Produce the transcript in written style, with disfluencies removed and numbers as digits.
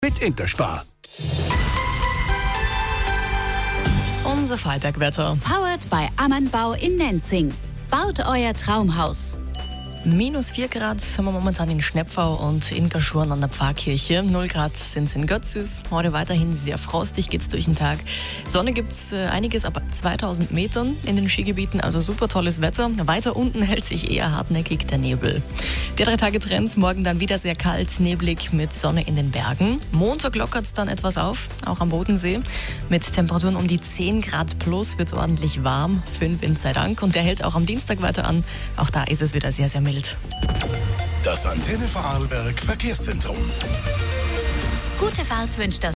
mit Interspar. Unser Vorarlberg-Wetter. Powered by Ammanbau in Nenzing. Baut euer Traumhaus. -4 Grad haben wir momentan in Schnepfau und in Gaschurn an der Pfarrkirche. 0 Grad sind es in Götzis. Heute weiterhin sehr frostig geht's durch den Tag. Sonne gibt's einiges ab 2000 Metern in den Skigebieten, also super tolles Wetter. Weiter unten hält sich eher hartnäckig der Nebel. Der 3-Tage-Trend, morgen dann wieder sehr kalt, neblig mit Sonne in den Bergen. Montag lockert's dann etwas auf, auch am Bodensee. Mit Temperaturen um die 10 Grad plus wird's ordentlich warm, 5 Wind sei Dank. Und der hält auch am Dienstag weiter an. Auch da ist es wieder sehr, sehr mild. Das Antenne Vorarlberg Verkehrszentrum. Gute Fahrt wünscht das